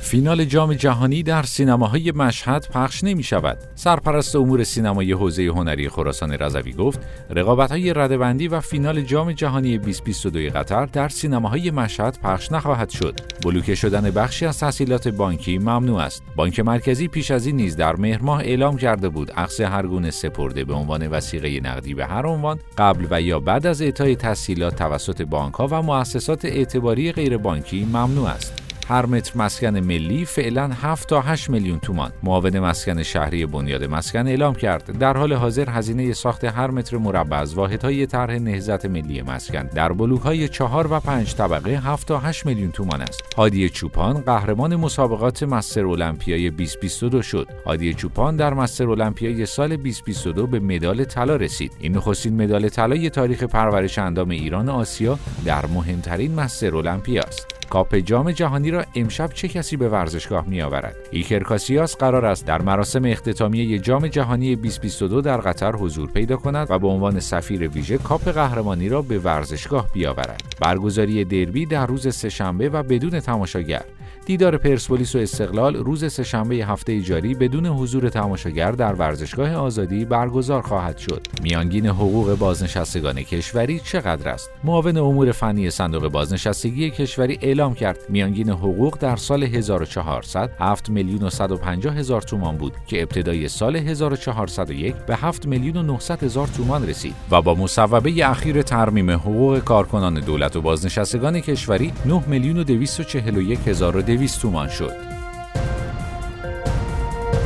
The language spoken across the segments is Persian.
فینال جام جهانی در سینماهای مشهد پخش نمی‌شود. سرپرست امور سینمایی حوزه هنری خراسان رضوی گفت رقابت‌های رده‌بندی و فینال جام جهانی 2022 قطر در سینماهای مشهد پخش نخواهد شد. بلوکه شدن بخشی از تسهیلات بانکی ممنوع است. بانک مرکزی پیش از این نیز در مهر ماه اعلام کرده بود اخذ هر گونه سپرده به عنوان وثیقه نقدی به هر عنوان قبل و یا بعد از اعطای تسهیلات توسط بانک‌ها و مؤسسات اعتباری غیر بانکی ممنوع است. هر متر مسکن ملی فعلا 7 تا 8 میلیون تومان. معاون مسکن شهری بنیاد مسکن اعلام کرد در حال حاضر هزینه ساخت هر متر مربع از واحدهای طرح نهضت ملی مسکن در بلوک‌های 4 و 5 طبقه 7 تا 8 میلیون تومان است. هادی چوپان قهرمان مسابقات مستر المپیای 2022 شد. هادی چوپان در مستر المپیای سال 2022 به مدال طلا رسید. این نخستین مدال طلای تاریخ پرورش اندام ایران آسیا در مهمترین مستر المپیا است. کاپ جام جهانی را امشب چه کسی به ورزشگاه می‌آورد؟ ایکر کاسیاس قرار است در مراسم اختتامیه جام جهانی 2022 در قطر حضور پیدا کند و به عنوان سفیر ویژه کاپ قهرمانی را به ورزشگاه بیاورد. برگزاری دربی در روز سه‌شنبه و بدون تماشاگر. دیدار پرسپولیس و استقلال روز سه‌شنبه هفته جاری بدون حضور تماشاگر در ورزشگاه آزادی برگزار خواهد شد. میانگین حقوق بازنشستگان کشوری چقدر است؟ معاون امور فنی صندوق بازنشستگی کشوری اعلام کرد میانگین حقوق در سال 1400 7,150,000 تومان بود که ابتدای سال 1401 به 7,900,000 تومان رسید و با مصوبه اخیر ترمیم حقوق کارکنان دولت و بازنشستگان کشوری 9,241,200 تومان شد.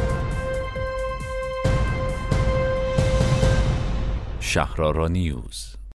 شهرآرا نیوز.